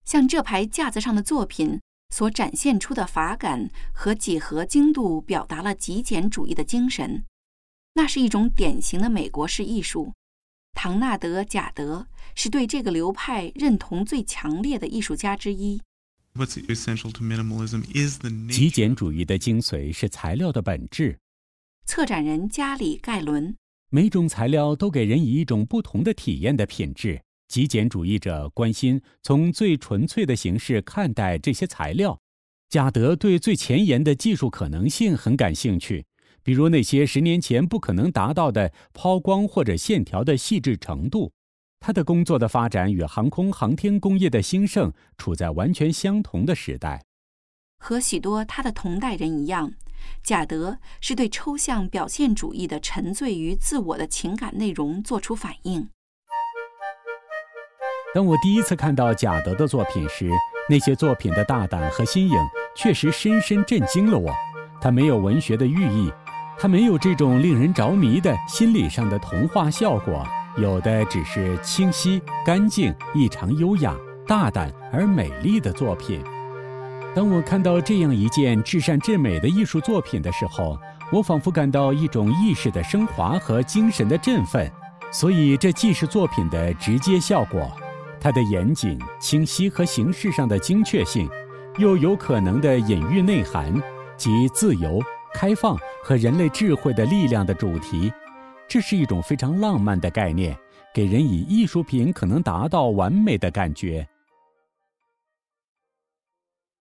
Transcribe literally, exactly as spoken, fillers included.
像这排架子上的作品所展现出的法感和几何精度，表达了极简主义的精神。那是一种典型的美国式艺术。唐纳德·贾德是对这个流派认同最强烈的艺术家之一。 极简主义的精髓是材料的本质。 策展人加里·盖伦， 每种材料都给人以一种不同的体验的品质。极简主义者关心从最纯粹的形式看待这些材料。贾德对最前沿的技术可能性很感兴趣，比如那些十年前不可能达到的抛光或者线条的细致程度。他的工作的发展与航空航天工业的兴盛处在完全相同的时代。 和许多他的同代人一样，贾德是对抽象表现主义的沉醉于自我的情感内容做出反应。 当我第一次看到贾德的作品时，那些作品的大胆和新颖确实深深震惊了我。他没有文学的寓意，他没有这种令人着迷的心理上的童话效果，有的只是清晰、干净、异常优雅、大胆而美丽的作品。当我看到这样一件至善至美的艺术作品的时候，我仿佛感到一种意识的升华和精神的振奋。所以这既是作品的直接效果，它的严谨、清晰和形式上的精确性，又有可能的隐喻内涵及自由、开放和人类智慧的力量的主题。这是一种非常浪漫的概念，给人以艺术品可能达到完美的感觉。